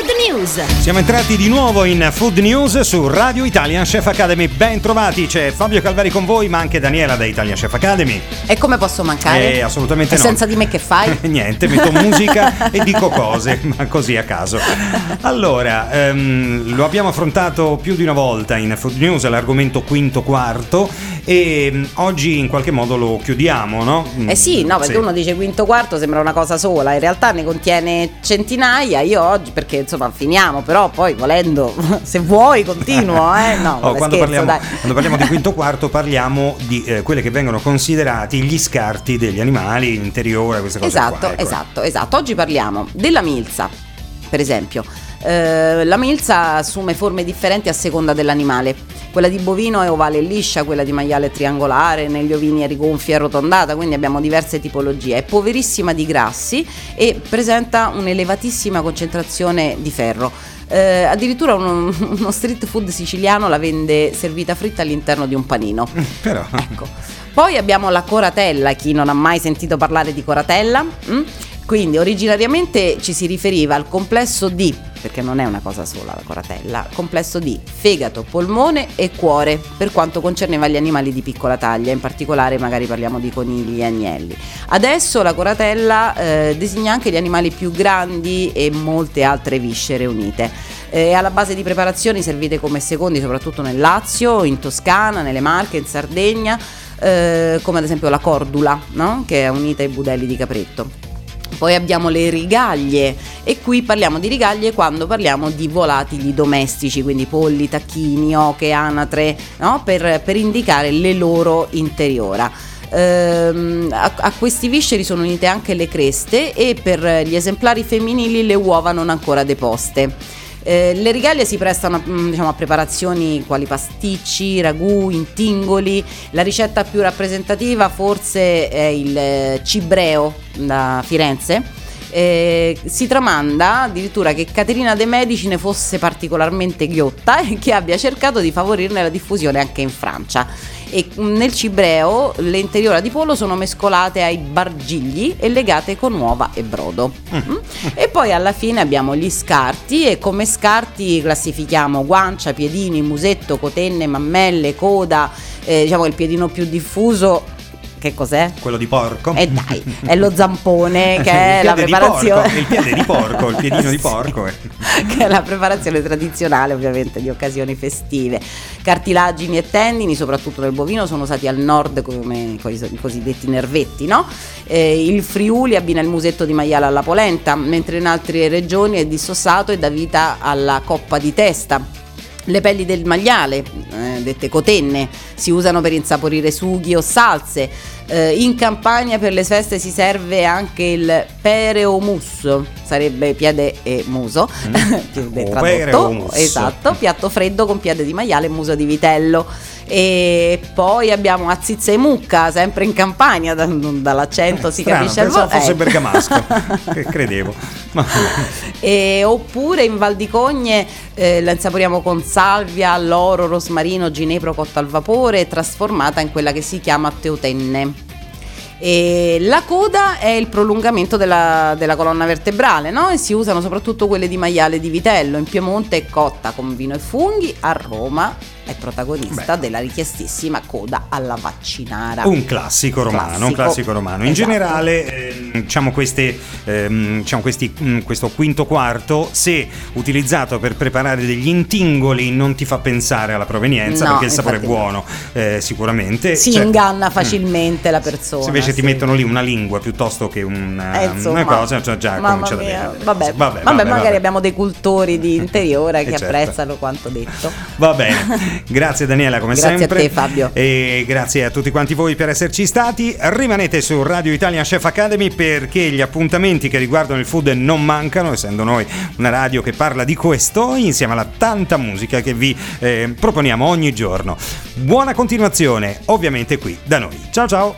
Food News. Siamo entrati di nuovo in Food News su Radio Italian Chef Academy. Ben trovati, c'è Fabio Calvari con voi, ma anche Daniela da Italian Chef Academy. E come posso mancare? Assolutamente e no. Senza di me che fai? Niente, metto musica e dico cose, ma così a caso. Allora, lo abbiamo affrontato più di una volta in Food News, l'argomento quinto quarto, e oggi in qualche modo lo chiudiamo, no? Sì, no, perché uno dice quinto quarto sembra una cosa sola, in realtà ne contiene centinaia. Io oggi, perché insomma finiamo, però poi volendo, se vuoi continuo, no, quando scherzo, parliamo di quinto quarto parliamo di quelle che vengono considerati gli scarti degli animali, interiore, queste cose qua, ecco. Esatto. Oggi parliamo della milza, per esempio. La milza assume forme differenti a seconda dell'animale. Quella di bovino è ovale e liscia, quella di maiale è triangolare, negli ovini è rigonfia e arrotondata, quindi abbiamo diverse tipologie. È poverissima di grassi e presenta un'elevatissima concentrazione di ferro. Addirittura uno street food siciliano la vende servita fritta all'interno di un panino. Però. Ecco. Poi abbiamo la coratella, chi non ha mai sentito parlare di coratella? Quindi originariamente ci si riferiva al complesso di, perché non è una cosa sola la coratella, complesso di fegato, polmone e cuore per quanto concerneva gli animali di piccola taglia, in particolare magari parliamo di conigli e agnelli. Adesso la coratella designa anche gli animali più grandi e molte altre viscere unite. È alla base di preparazioni servite come secondi soprattutto nel Lazio, in Toscana, nelle Marche, in Sardegna, come ad esempio la cordula, no? Che è unita ai budelli di capretto. Poi abbiamo le rigaglie, e qui parliamo di rigaglie quando parliamo di volatili domestici, quindi polli, tacchini, oche, anatre, no? per indicare le loro interiora. A questi visceri sono unite anche le creste e per gli esemplari femminili le uova non ancora deposte. Le rigaglie si prestano a preparazioni quali pasticci, ragù, intingoli. La ricetta più rappresentativa forse è il cibreo da Firenze. Si tramanda addirittura che Caterina de' Medici ne fosse particolarmente ghiotta e che abbia cercato di favorirne la diffusione anche in Francia. E nel cibreo le interiora di pollo sono mescolate ai bargigli e legate con uova e brodo. E poi alla fine abbiamo gli scarti, e come scarti classifichiamo guancia, piedini, musetto, cotenne, mammelle, coda. Il piedino più diffuso, che cos'è? Quello di porco. Dai, è lo zampone, che è la preparazione. Il piede di porco, il piedino di porco. Che è la preparazione tradizionale, ovviamente, di occasioni festive. Cartilagini e tendini, soprattutto nel bovino, sono usati al nord come i cosiddetti nervetti, no? Il Friuli abbina il musetto di maiale alla polenta, mentre in altre regioni è dissossato e dà vita alla coppa di testa. Le pelli del maiale, dette cotenne, si usano per insaporire sughi o salse. In Campania per le feste si serve anche il pereomus, sarebbe piede e muso, tradotto, esatto, piatto freddo con piede di maiale e muso di vitello. E poi abbiamo Azizza e Mucca, sempre in Campania, dall'accento si capisce il pensavo fosse bergamasco, che credevo. Oppure in Val di Cogne la insaporiamo con salvia, alloro, rosmarino, ginepro cotto al vapore, trasformata in quella che si chiama teotenne. E la coda è il prolungamento della colonna vertebrale, no? E si usano soprattutto quelle di maiale di vitello. In Piemonte è cotta con vino e funghi, a Roma è protagonista della richiestissima coda alla vaccinara. Un classico romano. In generale, questo quinto quarto, se utilizzato per preparare degli intingoli, non ti fa pensare alla provenienza, perché il sapore è buono, sicuramente. Si inganna facilmente la persona. Se invece ti mettono lì una lingua piuttosto che una cosa, già comincia da Vabbè, magari abbiamo dei cultori di interiora che apprezzano quanto detto. Va bene. Grazie Daniela, come sempre. Grazie a te, Fabio. E grazie a tutti quanti voi per esserci stati. Rimanete su Radio Italian Chef Academy, perché gli appuntamenti che riguardano il food non mancano, essendo noi una radio che parla di questo, insieme alla tanta musica che vi proponiamo ogni giorno. Buona continuazione, ovviamente qui da noi. Ciao ciao.